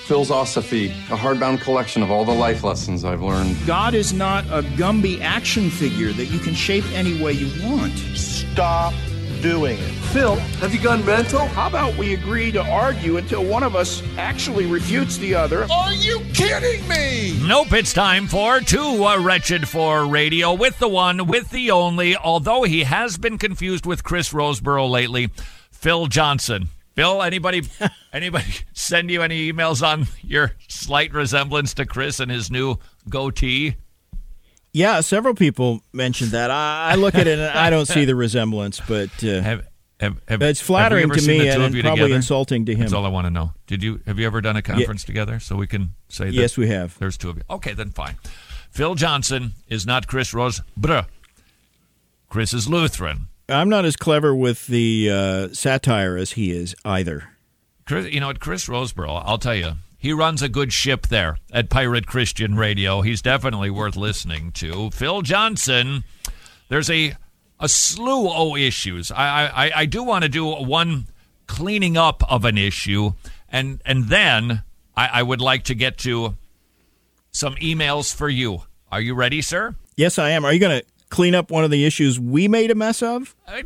Philosophy, a hardbound collection of all the life lessons I've learned. God is not a Gumby action figure that you can shape any way you want. Stop doing it. Phil, have you gone mental? How about we agree to argue until one of us actually refutes the other? Are you kidding me? Nope, it's time for Too Wretched for Radio with the one, with the only, although he has been confused with Chris Roseborough lately, Phil Johnson. Phil, anybody send you any emails on your slight resemblance to Chris and his new goatee? Yeah, several people mentioned that. I look at it and I don't see the resemblance, but it's flattering to me and probably together? Insulting to him. That's all I want to know. Have you ever done a conference together so we can say that? Yes, we have. There's two of you. Okay, then fine. Phil Johnson is not Chris Roseborough. Chris is Lutheran. I'm not as clever with the satire as he is either. Chris, Chris Roseborough, I'll tell you, he runs a good ship there at Pirate Christian Radio. He's definitely worth listening to. Phil Johnson, there's a slew of issues. I do want to do one cleaning up of an issue, and then I would like to get to some emails for you. Are you ready, sir? Yes, I am. Are you going to clean up one of the issues we made a mess of? Well,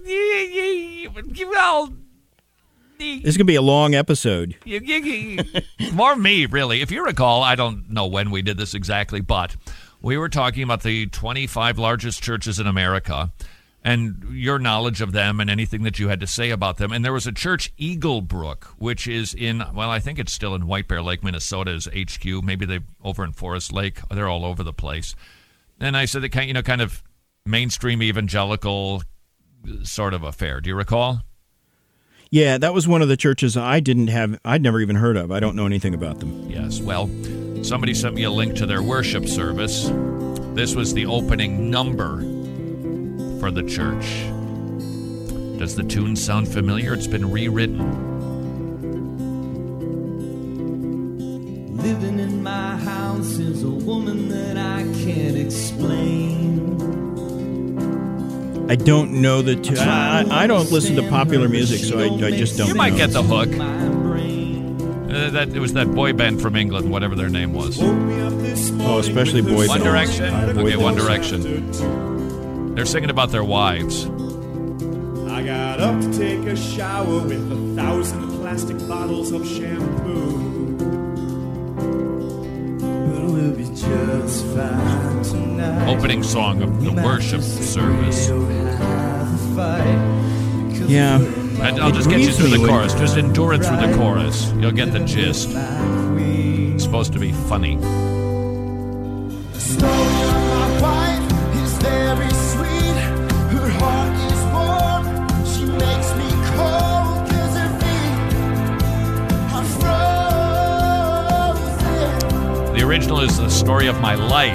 this is going to be a long episode. More me, really. If you recall, I don't know when we did this exactly, but we were talking about the 25 largest churches in America and your knowledge of them and anything that you had to say about them. And there was a church, Eaglebrook, which is in, well, I think it's still in White Bear Lake, Minnesota is HQ. Maybe they're over in Forest Lake. They're all over the place. And I said that kind of mainstream evangelical sort of affair. Do you recall? Yeah, that was one of the churches I'd never even heard of. I don't know anything about them. Yes, well, somebody sent me a link to their worship service. This was the opening number for the church. Does the tune sound familiar? It's been rewritten. Living in my house is a woman that I can't explain. I don't know the tune. I don't listen to popular music, so I just don't know. You might get the hook. It was that boy band from England, whatever their name was. Oh, especially boy bands. One Direction? Okay, One Direction. They're singing about their wives. I got up to take a shower with 1,000 plastic bottles of shampoo. But we'll be just fine tonight. Opening song of the worship service. Yeah. I'll just get you through the chorus. Just endure it through the chorus. You'll get the gist. It's supposed to be funny. The original is The Story of My Life.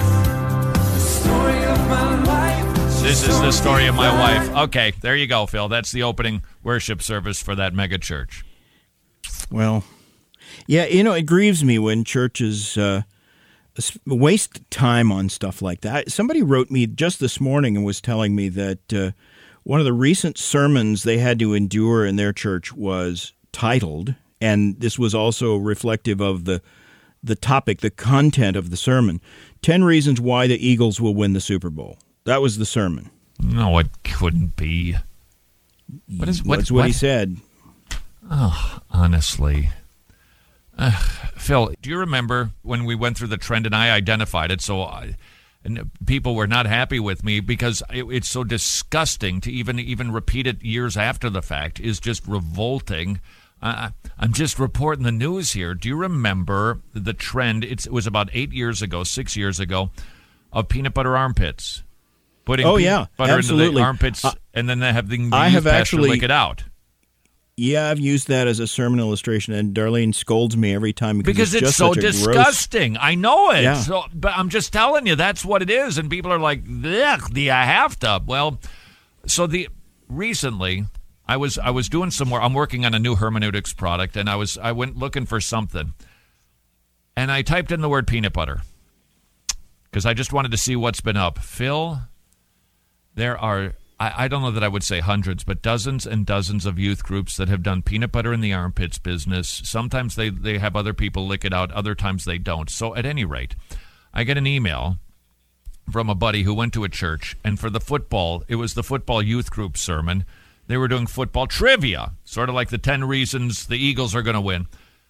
This is the story of my wife. Okay, there you go, Phil. That's the opening worship service for that mega church. Well, yeah, it grieves me when churches waste time on stuff like that. Somebody wrote me just this morning and was telling me that one of the recent sermons they had to endure in their church was titled, and this was also reflective of the topic, the content of the sermon, 10 Reasons Why the Eagles Will Win the Super Bowl. That was the sermon. No, it couldn't be. That's what he said. Oh, honestly. Phil, do you remember when we went through the trend and I identified it, and people were not happy with me because it's so disgusting to even repeat it years after the fact is just revolting. I'm just reporting the news here. Do you remember the trend? It was about 6 years ago, of peanut butter armpits. Putting peanut butter absolutely. Into the armpits and then having the youth pastor lick it out. Yeah, I've used that as a sermon illustration, and Darlene scolds me every time because it's just so such disgusting. Gross... I know it. Yeah. But I'm just telling you, that's what it is. And people are like, I have to. Well, so recently I was doing some more. I'm working on a new hermeneutics product, and I went looking for something, and I typed in the word peanut butter because I just wanted to see what's been up. Phil, there are I don't know that I would say hundreds, but dozens and dozens of youth groups that have done peanut butter in the armpits business. Sometimes they have other people lick it out. Other times they don't. So at any rate, I get an email from a buddy who went to a church, and for the football, it was the football youth group sermon. They were doing football trivia, sort of like the 10 reasons the Eagles are going to win.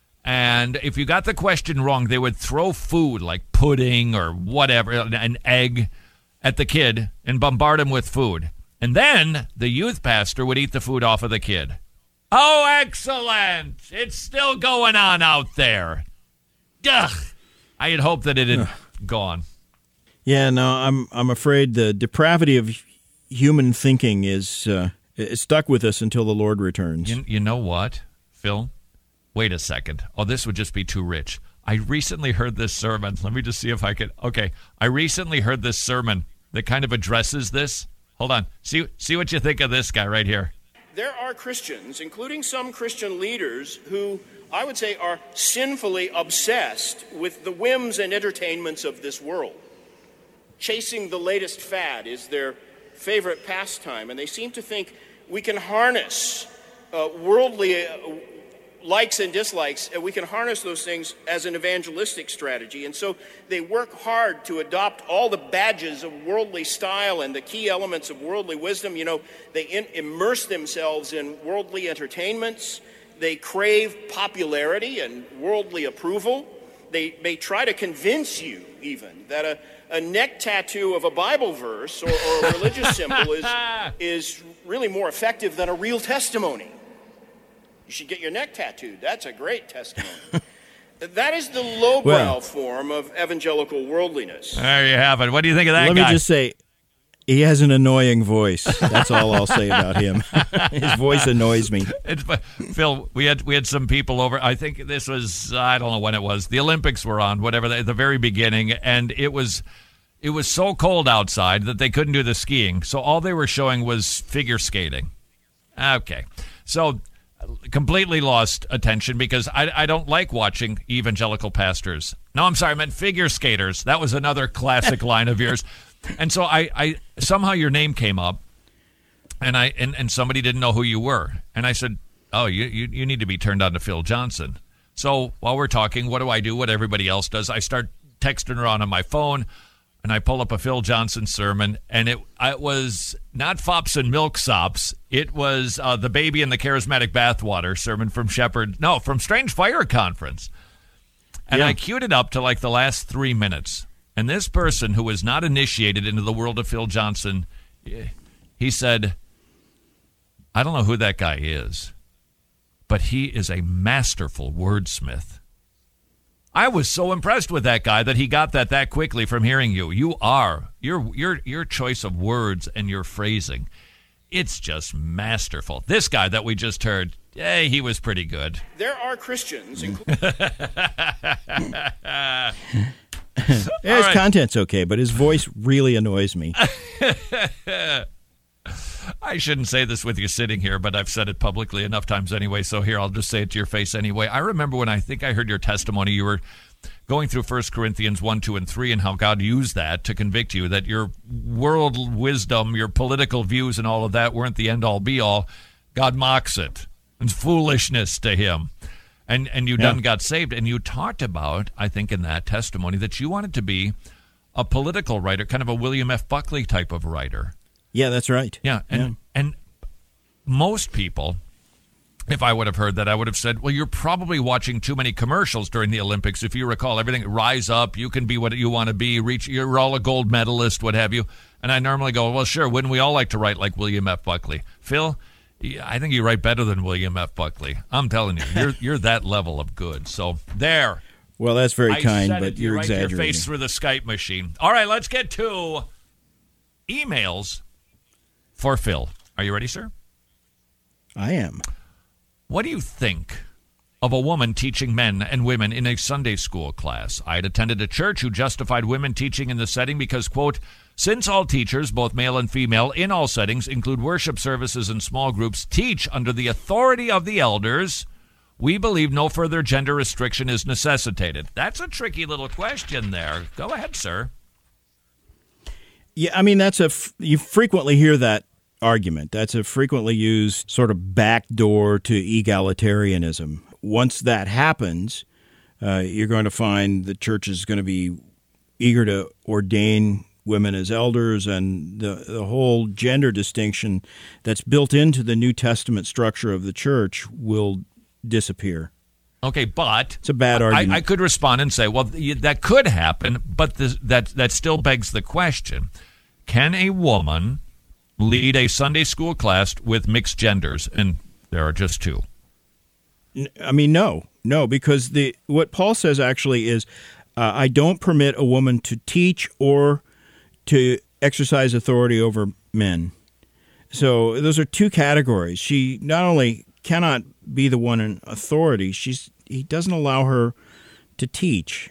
And if you got the question wrong, they would throw food like pudding or whatever, an egg, at the kid and bombard him with food. And then the youth pastor would eat the food off of the kid. Oh, excellent. It's still going on out there. Ugh. I had hoped that it had gone. Yeah, no, I'm afraid the depravity of human thinking is stuck with us until the Lord returns. You know what, Phil? Wait a second. Oh, this would just be too rich. I recently heard this sermon. Let me just see if I could. Okay. I recently heard this sermon that kind of addresses this. Hold on. See what you think of this guy right here. There are Christians, including some Christian leaders, who I would say are sinfully obsessed with the whims and entertainments of this world. Chasing the latest fad is their favorite pastime, and they seem to think we can harness worldly likes and dislikes, and we can harness those things as an evangelistic strategy. And so they work hard to adopt all the badges of worldly style and the key elements of worldly wisdom. You know, they immerse themselves in worldly entertainments. They crave popularity and worldly approval. They try to convince you even that a neck tattoo of a Bible verse or a religious symbol is really more effective than a real testimony. You should get your neck tattooed. That's a great testimony. That is the lowbrow form of evangelical worldliness. There you have it. What do you think of that guy? Let me just say, he has an annoying voice. That's all I'll say about him. His voice annoys me. Phil, we had some people over. I think this was, I don't know when it was. The Olympics were on, whatever, at the very beginning, and it was so cold outside that they couldn't do the skiing. So all they were showing was figure skating. Okay. So completely lost attention because I don't like watching evangelical pastors. No, I'm sorry, I meant figure skaters. That was another classic line of yours. And so I somehow your name came up, and somebody didn't know who you were. And I said, oh, you need to be turned on to Phil Johnson. So while we're talking, what do I do? What everybody else does. I start texting her on my phone, and I pull up a Phil Johnson sermon, and it was not Fops and Milksops. It was the Baby in the Charismatic Bathwater sermon from Strange Fire Conference. And I queued it up to like the last 3 minutes. And this person who was not initiated into the world of Phil Johnson, he said, I don't know who that guy is, but he is a masterful wordsmith. I was so impressed with that guy that he got that quickly from hearing you. Your choice of words and your phrasing, it's just masterful. This guy that we just heard, he was pretty good. There are Christians, His content's okay, but his voice really annoys me. I shouldn't say this with you sitting here, but I've said it publicly enough times anyway, so here, I'll just say it to your face anyway. I remember when I think I heard your testimony, you were going through 1 Corinthians 1, 2, and 3, and how God used that to convict you, that your world wisdom, your political views and all of that weren't the end-all, be-all. God mocks it. It's foolishness to him. And you done got saved. And you talked about, I think in that testimony, that you wanted to be a political writer, kind of a William F. Buckley type of writer. Yeah, that's right. Yeah, and most people, if I would have heard that, I would have said, well, you're probably watching too many commercials during the Olympics. If you recall, everything, rise up, you can be what you want to be, you're all a gold medalist, what have you. And I normally go, well, sure, wouldn't we all like to write like William F. Buckley? Phil, I think you write better than William F. Buckley. I'm telling you, you're that level of good. So there. Well, that's very kind, but you're right exaggerating. Your face through the Skype machine. All right, let's get to emails for Phil. Are you ready, sir? I am. What do you think of a woman teaching men and women in a Sunday school class? I had attended a church who justified women teaching in the setting because, quote, since all teachers, both male and female, in all settings, include worship services and small groups, teach under the authority of the elders, we believe no further gender restriction is necessitated. That's a tricky little question there. Go ahead, sir. Yeah, I mean, you frequently hear that argument. That's a frequently used sort of backdoor to egalitarianism. Once that happens, you're going to find the church is going to be eager to ordain women as elders, and the whole gender distinction that's built into the New Testament structure of the church will disappear. Okay, but it's a bad argument. I could respond and say, well, that could happen, but that still begs the question: can a woman lead a Sunday school class with mixed genders? And there are just two. I mean, no, because what Paul says actually is, I don't permit a woman to teach or to exercise authority over men. So those are two categories. She not only cannot be the one in authority, he doesn't allow her to teach.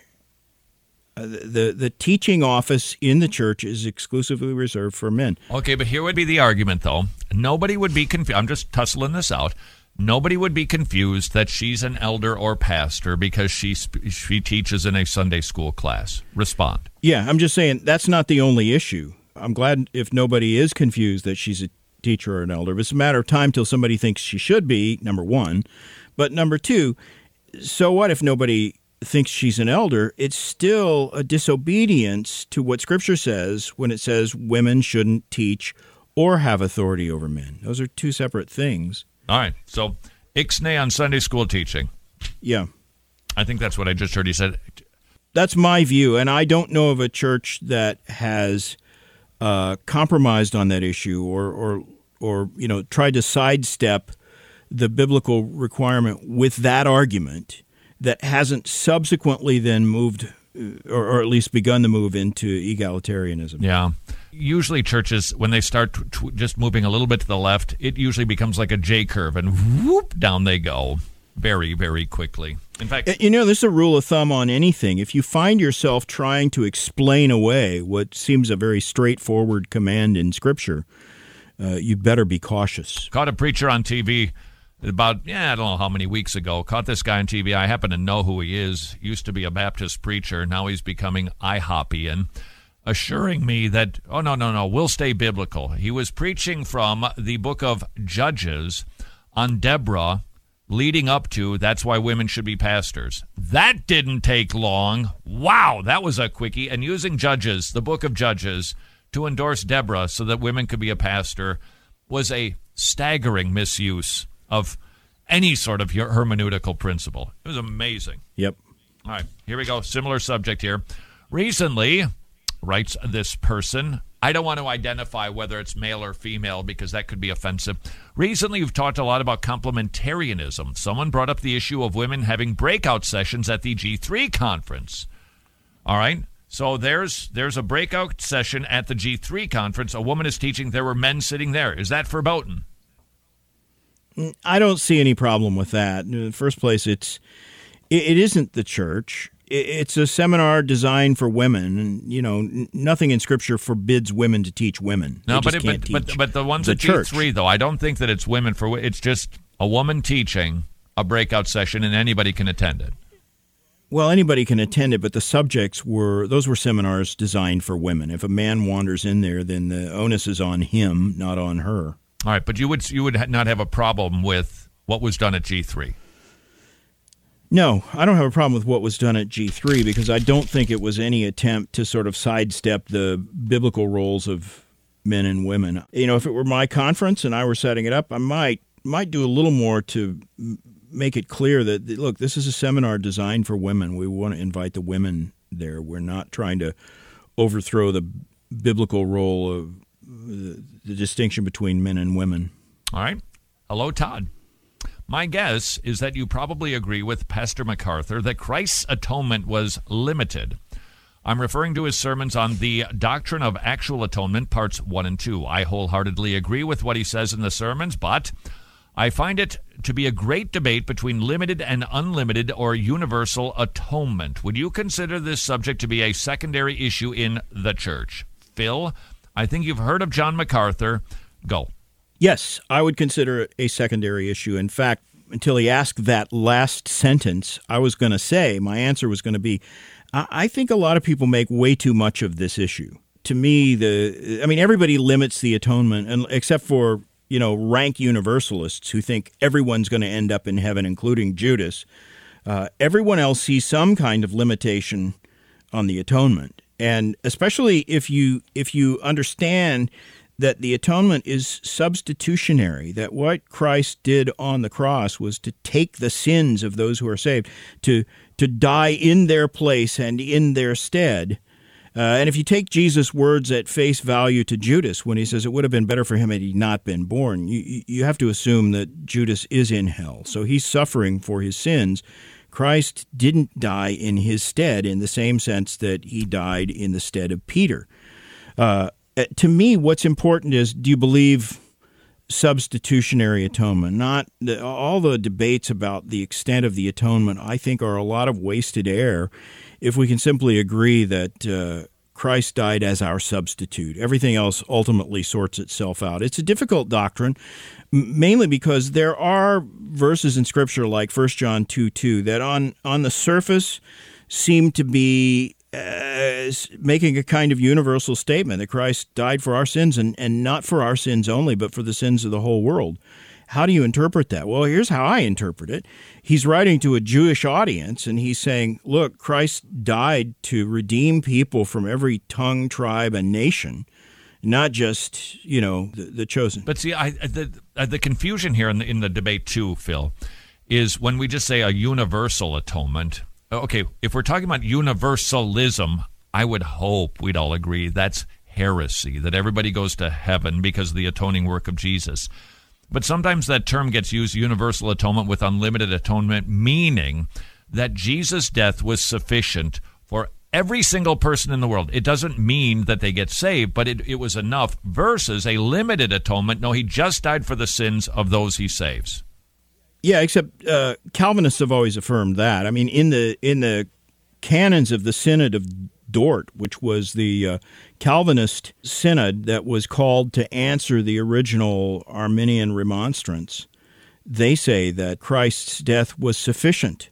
The teaching office in the church is exclusively reserved for men. Okay, but here would be the argument, though. Nobody would be confused. I'm just tussling this out. Nobody would be confused that she's an elder or pastor because she teaches in a Sunday school class. Respond. Yeah, I'm just saying that's not the only issue. I'm glad if nobody is confused that she's a teacher or an elder. But it's a matter of time till somebody thinks she should be, number one. But number two, so what if nobody thinks she's an elder? It's still a disobedience to what Scripture says when it says women shouldn't teach or have authority over men. Those are two separate things. All right, so ixnay on Sunday school teaching. Yeah. I think that's what I just heard you said. That's my view, and I don't know of a church that has compromised on that issue or tried to sidestep the biblical requirement with that argument that hasn't subsequently then moved or at least begun to move into egalitarianism. Yeah. Usually churches, when they start just moving a little bit to the left, it usually becomes like a J-curve, and whoop, down they go very, very quickly. In fact, this is a rule of thumb on anything. If you find yourself trying to explain away what seems a very straightforward command in Scripture, you better be cautious. Caught a preacher on TV about, I don't know how many weeks ago. Caught this guy on TV. I happen to know who he is. Used to be a Baptist preacher. Now he's becoming IHOPian, assuring me that, no, we'll stay biblical. He was preaching from the book of Judges on Deborah, leading up to that's why women should be pastors. That didn't take long. Wow, that was a quickie. And using Judges, the book of Judges, to endorse Deborah so that women could be a pastor was a staggering misuse of any sort of hermeneutical principle. It was amazing. Yep. All right, here we go. Similar subject here. Recently, writes this person, I don't want to identify whether it's male or female because that could be offensive. Recently, you've talked a lot about complementarianism. Someone brought up the issue of women having breakout sessions at the G3 conference. All right, so there's a breakout session at the G3 conference. A woman is teaching. There were men sitting there. Is that verboten? I don't see any problem with that. In the first place, it isn't the church. It's a seminar designed for women, and nothing in Scripture forbids women to teach women. No, but the ones at G3 though, I don't think that it's women for. It's just a woman teaching a breakout session, and anybody can attend it. Well, anybody can attend it, but the subjects were seminars designed for women. If a man wanders in there, then the onus is on him, not on her. All right, but you would not have a problem with what was done at G3. No, I don't have a problem with what was done at G3 because I don't think it was any attempt to sort of sidestep the biblical roles of men and women. If it were my conference and I were setting it up, I might do a little more to make it clear that, look, this is a seminar designed for women. We want to invite the women there. We're not trying to overthrow the biblical role of the distinction between men and women. All right. Hello, Todd. My guess is that you probably agree with Pastor MacArthur that Christ's atonement was limited. I'm referring to his sermons on the Doctrine of Actual Atonement, parts 1 and 2. I wholeheartedly agree with what he says in the sermons, but I find it to be a great debate between limited and unlimited or universal atonement. Would you consider this subject to be a secondary issue in the church? Phil, I think you've heard of John MacArthur. Go. Yes, I would consider it a secondary issue. In fact, until he asked that last sentence, my answer was going to be, I think a lot of people make way too much of this issue. to me, everybody limits the atonement, and except for rank universalists who think everyone's going to end up in heaven, including Judas. Everyone else sees some kind of limitation on the atonement, and especially if you understand that the atonement is substitutionary, that what Christ did on the cross was to take the sins of those who are saved, to die in their place and in their stead. And if you take Jesus' words at face value to Judas when he says it would have been better for him had he not been born, you have to assume that Judas is in hell. So he's suffering for his sins. Christ didn't die in his stead in the same sense that he died in the stead of Peter. To me, what's important is, do you believe substitutionary atonement? Not all the debates about the extent of the atonement, I think, are a lot of wasted air if we can simply agree that Christ died as our substitute. Everything else ultimately sorts itself out. It's a difficult doctrine, mainly because there are verses in Scripture like 1 John 2:2 that on the surface seem to be making a kind of universal statement that Christ died for our sins, and not for our sins only, but for the sins of the whole world. How do you interpret that? Well, here's how I interpret it. He's writing to a Jewish audience, and he's saying, look, Christ died to redeem people from every tongue, tribe, and nation, not just, the chosen. But see, the confusion here in the debate too, Phil, is when we just say a universal atonement. Okay, if we're talking about universalism, I would hope we'd all agree that's heresy, that everybody goes to heaven because of the atoning work of Jesus. But sometimes that term gets used, universal atonement with unlimited atonement, meaning that Jesus' death was sufficient for every single person in the world. It doesn't mean that they get saved, but it was enough, versus a limited atonement. No, he just died for the sins of those he saves. Yeah, except Calvinists have always affirmed that. I mean, in the canons of the Synod of Dort, which was the Calvinist synod that was called to answer the original Arminian remonstrance, they say that Christ's death was sufficient,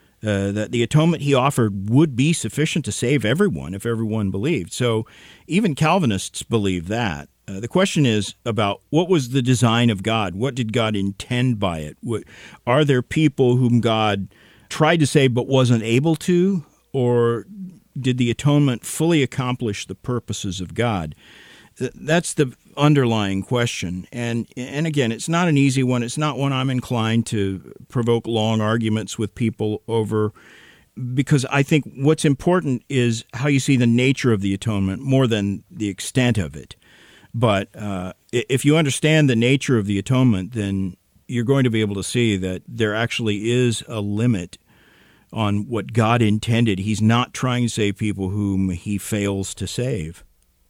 that the atonement he offered would be sufficient to save everyone if everyone believed. So even Calvinists believe that. The question is about what was the design of God? What did God intend by it? Are there people whom God tried to save but wasn't able to? Or did the atonement fully accomplish the purposes of God? That's the underlying question. And again, it's not an easy one. It's not one I'm inclined to provoke long arguments with people over, because I think what's important is how you see the nature of the atonement more than the extent of it. But if you understand the nature of the atonement, then you're going to be able to see that there actually is a limit on what God intended. He's not trying to save people whom he fails to save.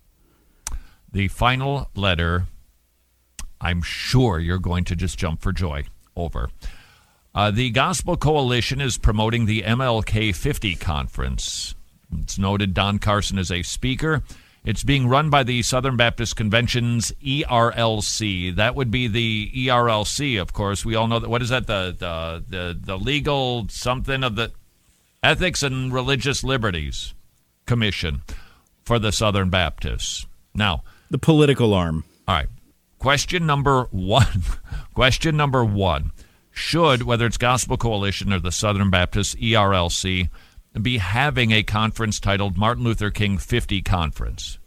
The final letter, I'm sure you're going to just jump for joy over. The Gospel Coalition is promoting the MLK 50 conference. It's noted Don Carson is a speaker. It's being run by the Southern Baptist Convention's ERLC. That would be the ERLC, of course. We all know that. What is that? The legal something of the Ethics and Religious Liberties Commission for the Southern Baptists. Now, the political arm. All right. Question number one. Question number one. Should, whether it's Gospel Coalition or the Southern Baptist ERLC, be having a conference titled Martin Luther King 50 Conference?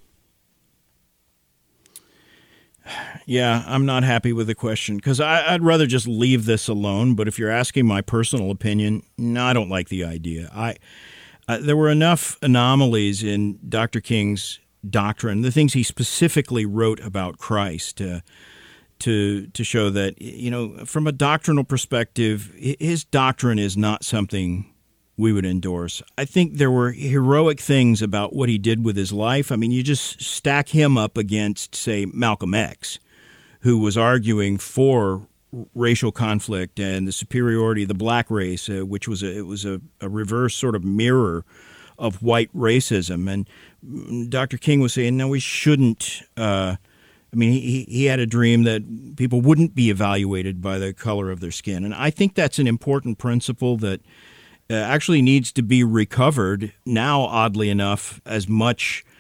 Yeah, I'm not happy with the question because I'd rather just leave this alone. But if you're asking my personal opinion, no, I don't like the idea. There were enough anomalies in Dr. King's doctrine, the things he specifically wrote about Christ, to show that, from a doctrinal perspective, his doctrine is not something we would endorse. I think there were heroic things about what he did with his life. I mean, you just stack him up against, say, Malcolm X, who was arguing for racial conflict and the superiority of the black race, which was a reverse sort of mirror of white racism. And Dr. King was saying, no, we shouldn't. He had a dream that people wouldn't be evaluated by the color of their skin. And I think that's an important principle that actually needs to be recovered now, oddly enough, as much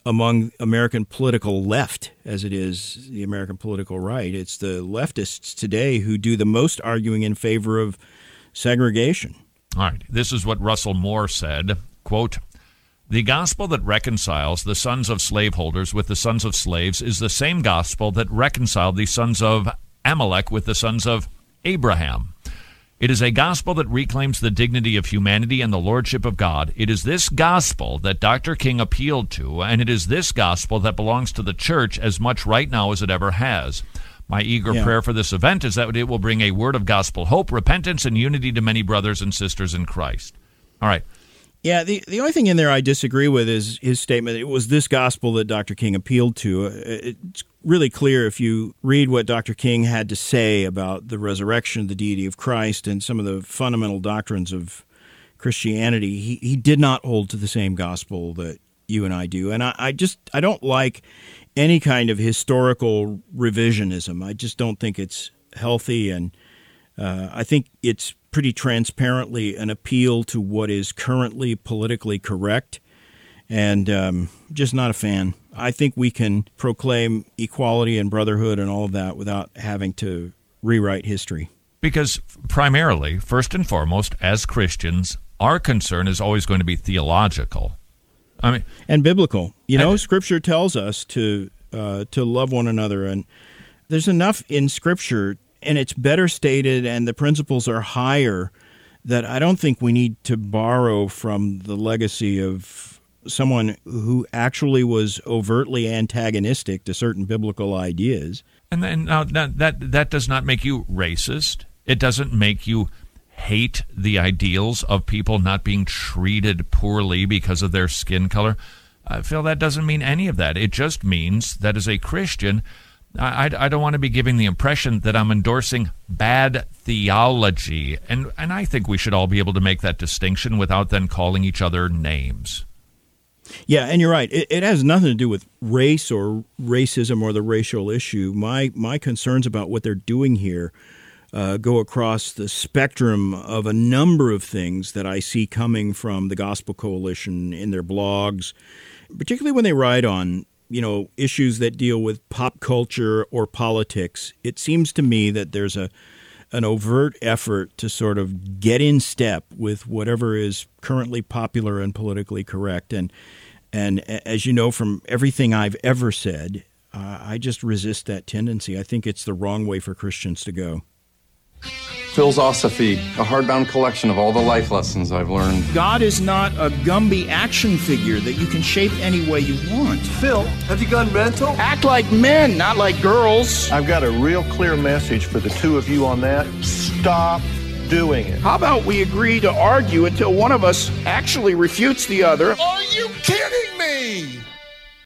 among American political left as it is the American political right. It's the leftists today who do the most arguing in favor of segregation. All right. This is what Russell Moore said, quote, "The gospel that reconciles the sons of slaveholders with the sons of slaves is the same gospel that reconciled the sons of Amalek with the sons of Abraham. It is a gospel that reclaims the dignity of humanity and the lordship of God. It is this gospel that Dr. King appealed to, and it is this gospel that belongs to the church as much right now as it ever has. My eager prayer for this event is that it will bring a word of gospel hope, repentance, and unity to many brothers and sisters in Christ." All right. Yeah, the only thing in there I disagree with is his statement. It was this gospel that Dr. King appealed to. It's really clear if you read what Dr. King had to say about the resurrection, the deity of Christ, and some of the fundamental doctrines of Christianity. He did not hold to the same gospel that you and I do. And I don't like any kind of historical revisionism. I just don't think it's healthy, and I think it's pretty transparently an appeal to what is currently politically correct, and just not a fan. I think we can proclaim equality and brotherhood and all of that without having to rewrite history. Because primarily, first and foremost, as Christians, our concern is always going to be theological. I mean, and biblical. Scripture tells us to love one another, and there's enough in Scripture, and it's better stated, and the principles are higher, that I don't think we need to borrow from the legacy of someone who actually was overtly antagonistic to certain biblical ideas. And then that does not make you racist. It doesn't make you hate the ideals of people not being treated poorly because of their skin color. I feel that doesn't mean any of that. It just means that as a Christian, I don't want to be giving the impression that I'm endorsing bad theology. And I think we should all be able to make that distinction without then calling each other names. Yeah, and you're right. It has nothing to do with race or racism or the racial issue. My concerns about what they're doing here go across the spectrum of a number of things that I see coming from the Gospel Coalition in their blogs, particularly when they write on issues that deal with pop culture or politics. It seems to me that there's an overt effort to sort of get in step with whatever is currently popular and politically correct. And as you know from everything I've ever said, I just resist that tendency. I think it's the wrong way for Christians to go. Philosophy, a hardbound collection of all the life lessons I've learned. God is not a Gumby action figure that you can shape any way you want. Phil, have you gone mental? Act like men, not like girls. I've got a real clear message for the two of you on that. Stop doing it. How about we agree to argue until one of us actually refutes the other? Are you kidding me?